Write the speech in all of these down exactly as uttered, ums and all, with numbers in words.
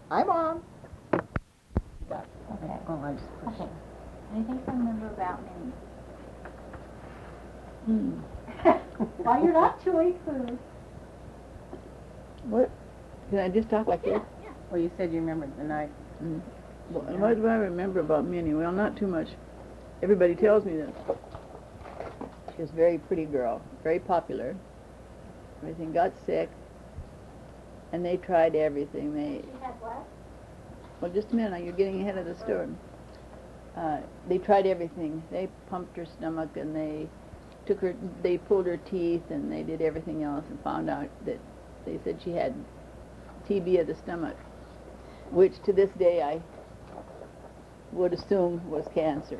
Hi, Mom. Okay. Oh, I just pushed. Okay. Anything to remember about Minnie? Hmm. While you're not chewing food. What? Can I just talk like Yeah, this? yeah. Well, you said you remembered the night. Mm. Well, what do I remember about Minnie? Well, not too much. Everybody tells me that she was a very pretty girl, very popular. Everything got sick, and they tried everything. They She had what? well, just a minute. You're getting ahead of the story. Uh, they tried everything. They pumped her stomach, and they took her. They pulled her teeth, and they did everything else, and found out that they said she had T B of the stomach, which to this day I would assume was cancer.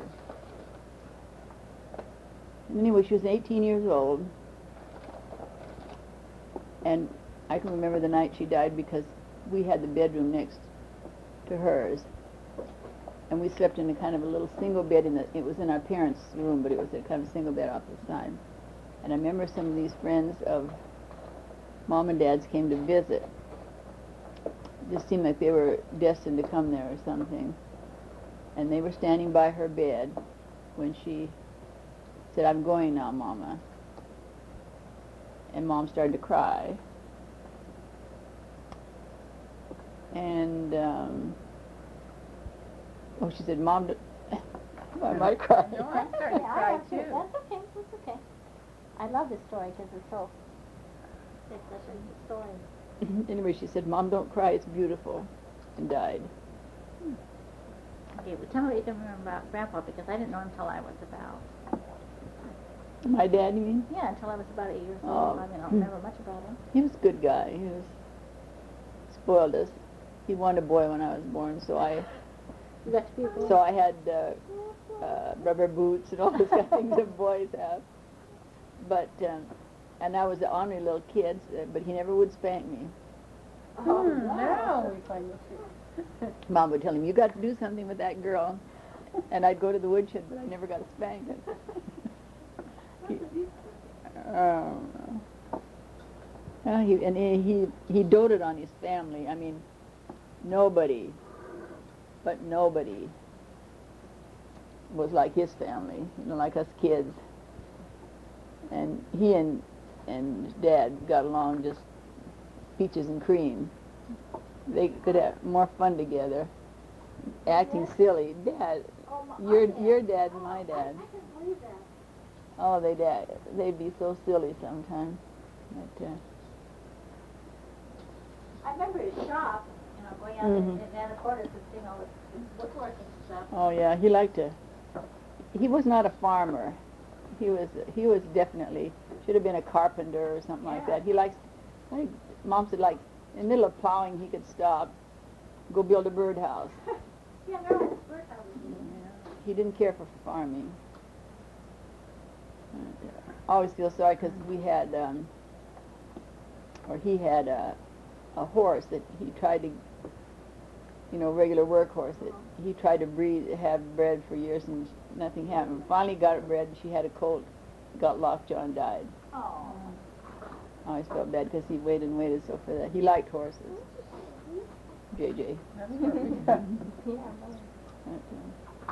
Anyway, she was eighteen years old, and I can remember the night she died because we had the bedroom next to hers, and we slept in a kind of a little single bed. In the, it was in our parents' room, but it was a kind of single bed off the side. And I remember some of these friends of Mom and Dad's came to visit. It just seemed like they were destined to come there or something. And they were standing by her bed when she said, "I'm going now, Mama." And Mom started to cry. And, um, oh, she said, "Mom, d- I might cry." No, I'm starting to Yeah, I cry, have too. That's okay, that's okay. I love this story because it's so, it's such a neat story. Anyway, she said, "Mom, don't cry, it's beautiful," and died. Okay, well, tell me what you can remember about Grandpa, because I didn't know him until I was about, My dad, you mean? yeah, until I was about eight years Oh. old. I mean, I don't remember much about him. He was a good guy. He was spoiled us. He wanted a boy when I was born, so I You got to be a boy? so I had uh, uh, rubber boots and all those kind of things that boys have. But um, and I was an ornery little kid, uh, but he never would spank me. Oh, Hmm, wow. now we find this. Mom would tell him, "You got to do something with that girl," and I'd go to the woodshed, but I never got a spank. He, oh, no. Uh, he, and he, he he doted on his family. I mean, nobody, but nobody was like his family, you know, like us kids. And he and and Dad got along just peaches and cream. They could have more fun together, acting Yes. silly. Dad, Oh, my, your my dad. your dad and Oh, my I, dad. I couldn't believe that. Oh, they dad, they'd be so silly sometimes. But, uh, I remember his shop, you know, going out Mhm. in, in Anacortes and seeing all the woodworking stuff. oh yeah, he liked to. He was not a farmer. He was he was definitely should have been a carpenter or something like Yeah. that. He likes, like Mom said, like in the middle of plowing, he could stop, go build a birdhouse. Yeah, no, it's birdhouse. He didn't care for farming. And, uh, I always feel sorry because we had, um, or he had a, a horse that he tried to, you know, regular work horse that he tried to breed, have bred for years and nothing happened. Finally got it bred. She had a colt, got lockjaw and died. Oh. I always felt bad because he waited and waited so for that. He liked horses. J J. That's perfect. Yeah. But, uh,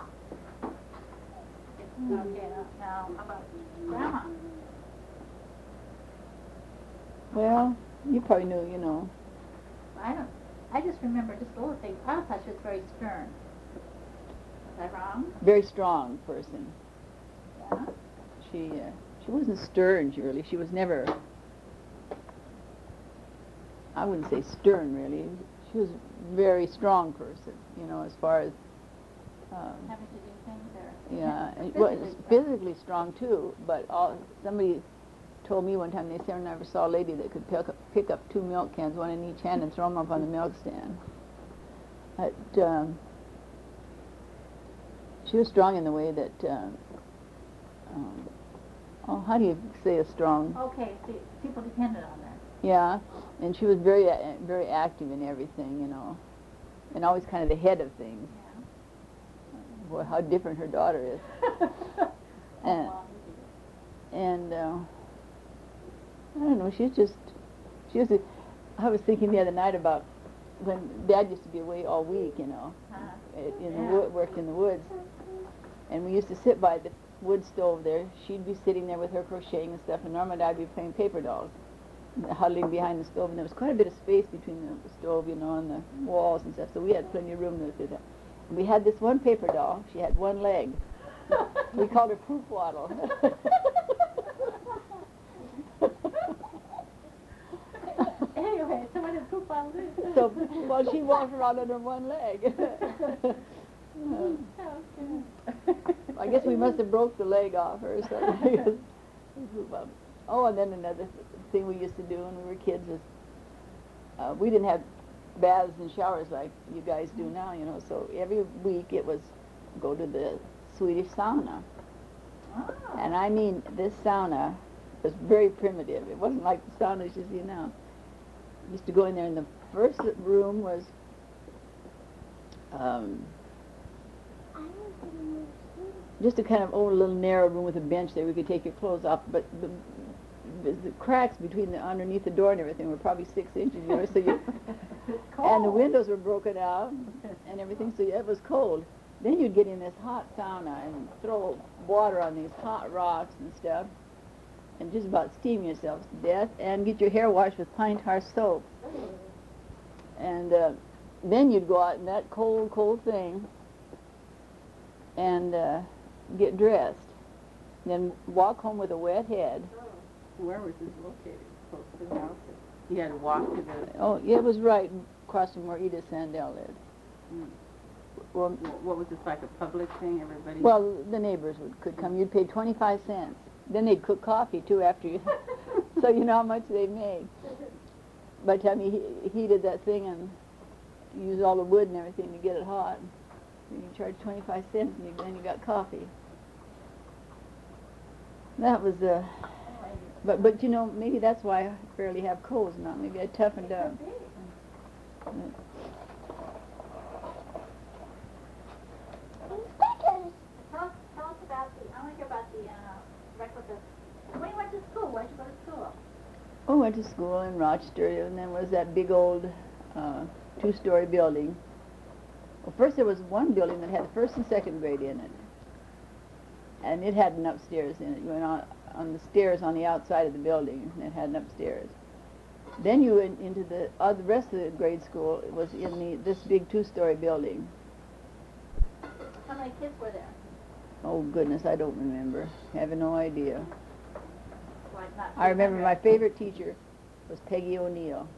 Okay, now, now, how about Grandma? well, you probably knew, you know. I don't, I just remember just a little thing. I thought she was very stern. Was I wrong? Very strong person. Yeah. She uh, she wasn't stern, really. She was never, I wouldn't say stern, really. She was a very strong person, you know, as far as, um, Having to do things or? yeah, and, Physically well, strong. physically strong too, but all, somebody told me one time they said never saw a lady that could pick up, pick up two milk cans, one in each hand, and throw them up on the milk stand. But um, she was strong in the way that, um, um, oh, how do you say a strong? Okay, see, people depended on that. Yeah, and she was very, uh, very active in everything, you know, and always kind of the head of things. Yeah. Boy, how different her daughter is. And, Well, and uh, I don't know, she's just, she was, a, I was thinking the other night about when Dad used to be away all week, you know, Uh, it- in the yeah. wood, worked in the woods, and we used to sit by the wood stove there. She'd be sitting there with her crocheting and stuff, and Norma and I'd be playing paper dolls, huddling behind the stove, and there was quite a bit of space between the stove, you know, and the walls and stuff, so we had plenty of room to do that. And we had this one paper doll. She had one leg. We called her Poop Waddle. Anyway, so what did Poop Waddle do? So, well, she walked around on her one leg. Oh, I guess we must have broke the leg off her or something. Oh, and then another thing we used to do when we were kids was, uh, we didn't have baths and showers like you guys do now, you know, so every week it was go to the Swedish sauna. Oh. And I mean, this sauna was very primitive. It wasn't like the saunas you see now. Used to go in there, and the first room was um, just a kind of old little narrow room with a bench there. We could take your clothes off, but the, the, the cracks between the underneath the door and everything were probably six inches, you know. So you, and the windows were broken out and everything, so it was cold. Then you'd get in this hot sauna and throw water on these hot rocks and stuff, and just about steam yourself to death, and get your hair washed with pine tar soap. And uh, then you'd go out in that cold, cold thing and uh, get dressed. Then walk home with a wet head. Where was this located? Close to the house? You had to walk to the... Oh, yeah, it was right across from where Edith Sandell lived. Mm. Well, What was this, like a public thing, everybody? well, the neighbors would, could come. You'd pay twenty-five cents. Then they'd cook coffee, too, after you. So you know how much they made. By the time you he- heated that thing and used all the wood and everything to get it hot, then you charged twenty-five cents, and you, then you got coffee. That was, uh, but, but you know, maybe that's why I barely have colds now. Maybe I toughened up. Mm. Tell us, tell us about the, I want to hear about the, uh, record when you went to school, where'd you go to school? Oh, went to school in Rochester, and then was that big old uh, two-story building. Well, first there was one building that had the first and second grade in it, and it had an upstairs in it. You went on, on the stairs on the outside of the building, and it had an upstairs. Then you went into the, uh, the rest of the grade school. It was in the this big two-story building. How many kids were there? Oh, goodness, I don't remember. I have no idea. Like not I remember three my hundred? favorite teacher was Peggy O'Neill.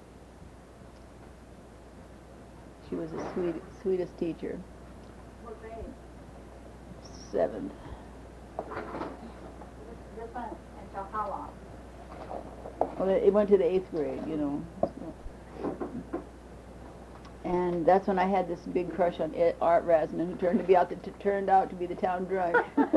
She was the sweet, sweetest teacher. What grade? Seventh. This, this one until how long? Well, it it went to the eighth grade, you know. so. And that's when I had this big crush on Ed, Art Rasmussen, who turned to be out the, t- turned out to be the town drunk.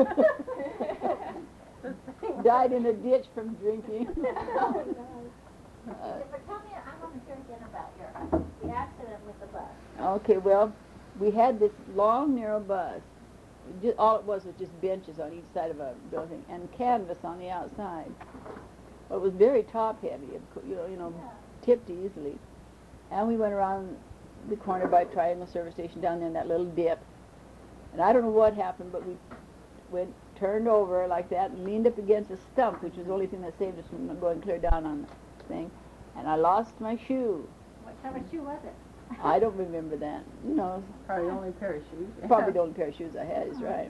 Died in a ditch from drinking. Oh, Uh, but tell me, I want to hear again about your, the accident with the bus. Okay, well, we had this long, narrow bus. Just, all it was was just benches on each side of a building and canvas on the outside. Well, it was very top-heavy, of cou- you know, you know, tipped easily. And we went around the corner by Triangle Service Station down there in that little dip. And I don't know what happened, but we went, turned over like that and leaned up against a stump, which was the only thing that saved us from going clear down on the thing. And I lost my shoe. What kind of shoe was it? I don't remember that. You know, Probably the only pair of shoes. probably the only pair of shoes I had is right.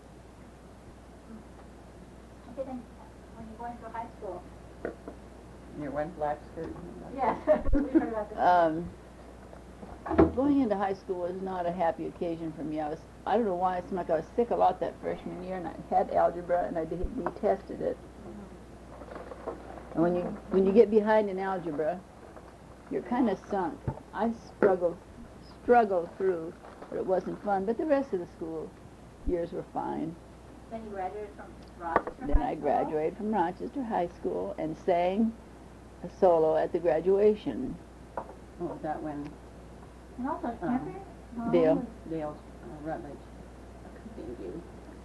Okay, then, when you go into high school. Your one black skirt. Yes, we heard about this. Um, going into high school was not a happy occasion for me. I was, I don't know why, it seemed like I was sick a lot that freshman year, and I had algebra, and I de- detested it. And when you, when you get behind in algebra, you're kind of sunk. I struggled, struggled through, but it wasn't fun. But the rest of the school years were fine. Then you graduated from Rochester Then High I School? graduated from Rochester High School and sang a solo at the graduation. Oh, was that when And also, Uh, remember? Mom Dale. was- Dale uh, Rutledge accompanied you?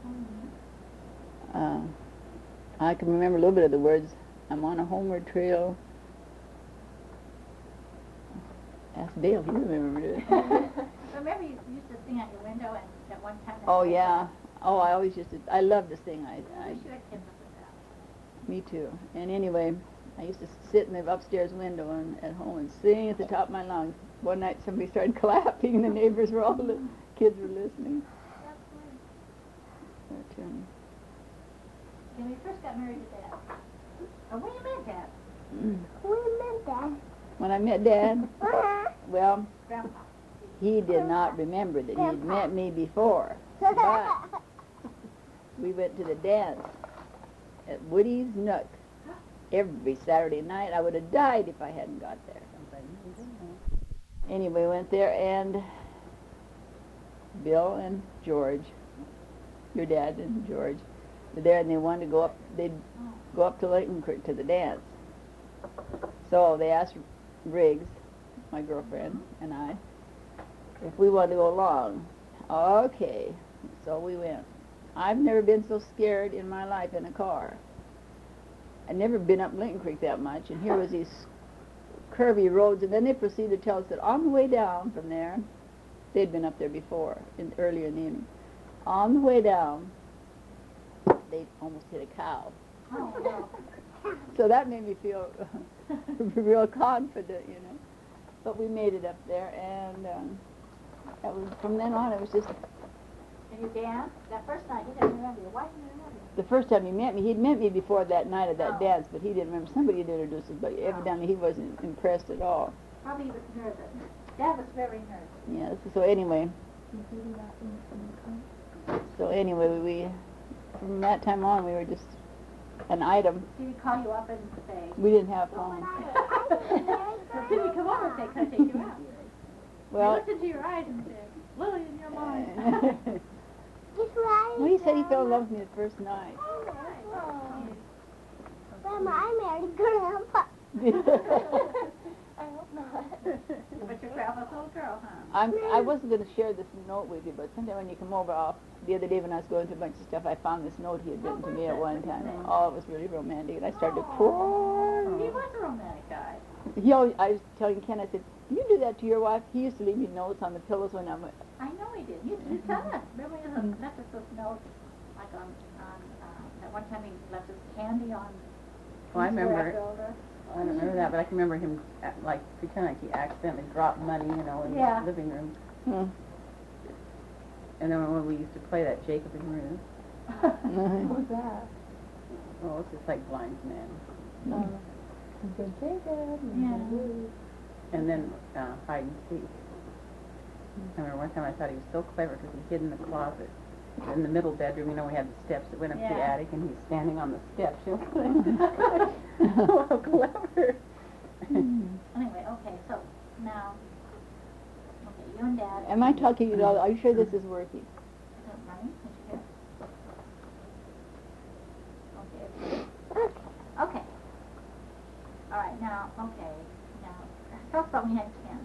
Uh, I can remember a little bit of the words. I'm on a homeward trail, Ask Dale, he remembered it. Remember you used to sing out your window and at one time... Oh, yeah. Oh, I always used to, I love to sing. I, I I, wish you had kept up with that. me too. And anyway, I used to sit in the upstairs window and at home and sing at the top of my lungs. One night somebody started clapping and the neighbors were all, the kids were listening. That's funny. But, um, When we first got married to Dad. Oh, when you met Dad? mm. We met Dad. When I met Dad, Uh-huh. well, Grandpa. he did not remember that he'd met me before. But we went to the dance at Woody's Nook every Saturday night. I would have died if I hadn't got there. Anyway, we went there, and Bill and George, your dad and George, were there, and they wanted to go up. They'd go up to Lincoln Creek to the dance. So they asked Riggs, my girlfriend, and I, if we wanted to go along. Okay, so we went. I've never been so scared in my life in a car. I'd never been up Lincoln Creek that much, and here was these curvy roads, and then they proceeded to tell us that on the way down from there, they'd been up there before, in, earlier in the evening. On the way down, they almost hit a cow. Oh, no. So that made me feel real confident, you know. But we made it up there, and um, that was, from then on, it was just And you danced? That first night, he didn't remember you. Why didn't he remember you? the first time he met me. He'd met me before that night at that Oh. dance, but he didn't remember. Somebody had introduced us, but evidently he wasn't impressed at all. Probably he was nervous. Dad was very nervous. Yes. So anyway, so anyway, we from that time on we were just an item. Did he call you up and say... We didn't have phones. Did he come over and say, can I take you out? Well, He looked into your eyes and said, Lily, in your mind. It's right. well, he said he fell in love with me the first night. Oh. Grandma, I married Grandpa. I hope not. But your grandma's little girl, huh? I'm, I wasn't going to share this note with you, but sometime when you come over, I'll, the other day when I was going through a bunch of stuff, I found this note he had written to me at one time. Oh, it was really romantic, and I started to cry. He was a romantic guy. He always, I was telling Ken, I said, do you do that to your wife? He used to leave me notes on the pillows when I'm... I know he did. You, you tell us. Remember he Mm-hmm. left us those notes, like on, on, uh, at one time he left us candy on... Well, I remember, After older. I don't remember that, but I can remember him, uh, like, pretending like he accidentally dropped money, you know, in Yeah. the living room. Hmm. And then when we used to play that Jacob and Ruth, Mhm. What was that? well, it's just like Blind Man. Mhm. Yeah. And then uh, hide and seek. I remember one time I thought he was so clever because he hid in the closet. In the middle bedroom, you know, we had the steps that went up to the Yeah. attic, and he's standing on the steps. You know? Oh, how clever. Anyway, okay, so now, okay, you and Dad... Am I talking at all? Are you sure this is working? Is it running? Did you hear? Okay. Okay. All right, now, okay, now, tell us about when you had Ken.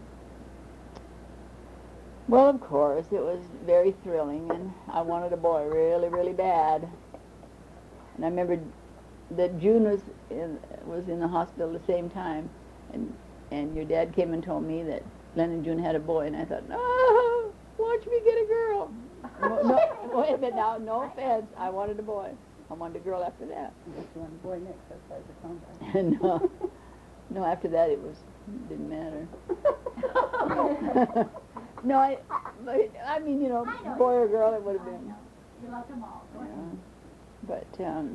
Well, of course, it was very thrilling, and I wanted a boy really, really bad. And I remembered that June was in, was in the hospital at the same time, and and your dad came and told me that Len and June had a boy, and I thought, oh, watch me get a girl. no, no, wait a minute now, no offense, I wanted a boy. I wanted a girl after that. Just one boy next, that's why it's a combat. no, no, after that it was, didn't matter. No, I, but, I mean, you know, I know boy you- or girl, it would have I been. know. You loved them all. Go Yeah. ahead. But um,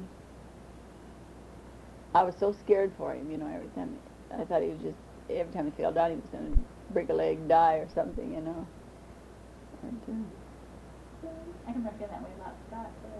I was so scared for him, you know, every time. I thought he was just, every time he fell down, he was going to break a leg, die, or something, you know. And, uh, I can remember feeling that way about Scott, too.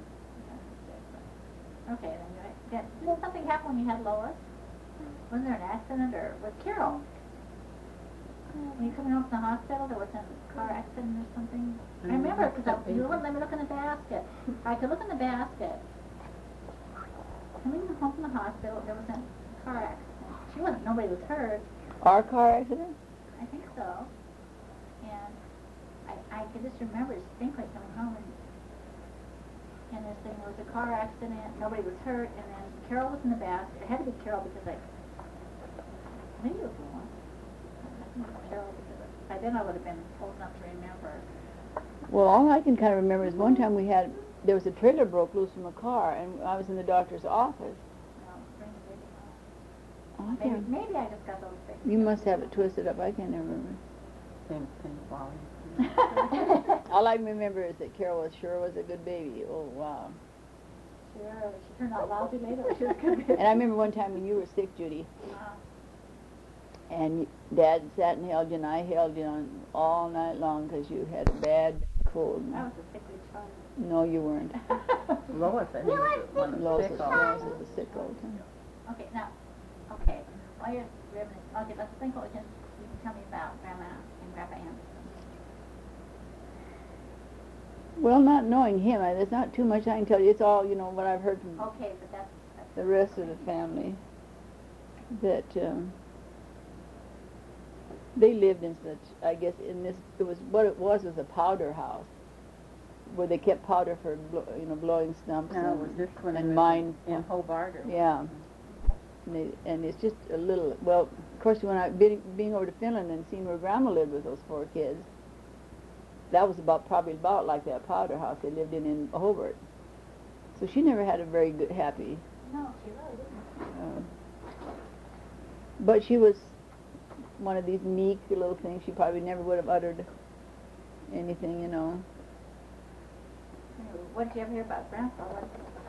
Okay, then, you right. Did, did something happen when you had Lois? Was there an accident, or with Carol? When you coming home from the hospital, there was a car accident or something? I remember, because you wouldn't let me look in the basket. I could look in the basket. Coming home from the hospital, there was a car accident. She wasn't, nobody was hurt. our car accident? I think so. And I, I could just remember distinctly coming home and and this thing was a car accident, nobody was hurt, and then Carol was in the basket. It had to be Carol because I, maybe it was Lois. Carol, because by then I would have been old enough to remember. Well, all I can kind of remember is one time we had, there was a trailer broke loose from a car, and I was in the doctor's office. No, bring the baby home. Oh, I Maybe, can't- maybe I just got those things. You must have it twisted up. I can't remember. Same, same quality. All I remember is that Carol was sure was a good baby. Oh, wow. Sure, she turned out lousy later, but she was good. And I remember one time when you were sick, Judy, Wow. and Dad sat and held you, and I held you on all night long because you had a bad cold. I was a sickly child. No, you weren't. Lois, I think, was the one that was Lois sick was, all Lois the was sick all the time. Okay, now, okay, while you're reminiscing, okay, let's think what we can, you can tell me about Grandma and Grandpa Anderson. Well, not knowing him, I, there's not too much I can tell you. It's all, you know, what I've heard from Okay, but that's, that's the rest of the family. That um, they lived in such, I guess, in this, it was, what it was was a powder house where they kept powder for, blo- you know, blowing stumps No, and, was this one and in, mine. in Hobart or? Yeah. And, they, and it's just a little, well, of course, when I, being, being over to Finland and seeing where Grandma lived with those four kids, that was about, probably about like that powder house they lived in in Hobart. So she never had a very good, happy, no, she really didn't. uh, but she was one of these meek little things. She probably never would have uttered anything, you know. Anyway, what did you ever hear about Grandpa? What,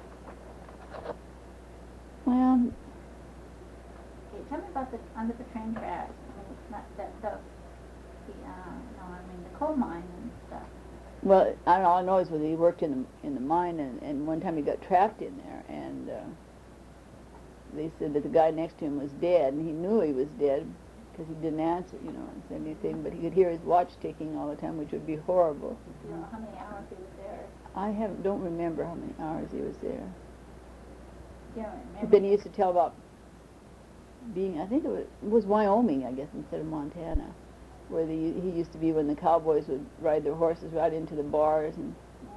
Well, okay, tell me about the, under the train tracks. I mean, it's not, the, the, the, uh, no, I mean, the coal mine and stuff. well, I, all I know is that he worked in the in the mine, and, and one time he got trapped in there, and uh, they said that the guy next to him was dead, and he knew he was dead because he didn't answer, you know, and say anything, but he could hear his watch ticking all the time, which would be horrible. You know, how many hours he was there. I have don't remember how many hours he was there. You don't But remember. then he used to tell about being, I think it was, it was Wyoming, I guess, instead of Montana, where the, he used to be when the cowboys would ride their horses right into the bars. And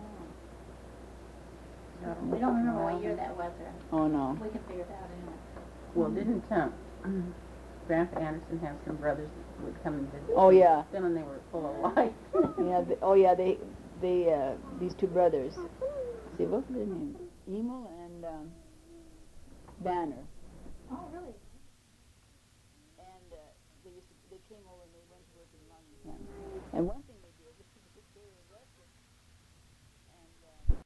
Oh. We don't remember what year that was, or oh no, we can figure it out anyway. Well, didn't, um, Grandpa Anderson have some brothers that would come and visit? Oh, yeah. Them and they were full of life. yeah, the, oh yeah, they, they, uh, these two brothers. See, what was their name? Emil and um, Banner. Oh, really? And uh, they used to, they came over and they went to work in Montana. And one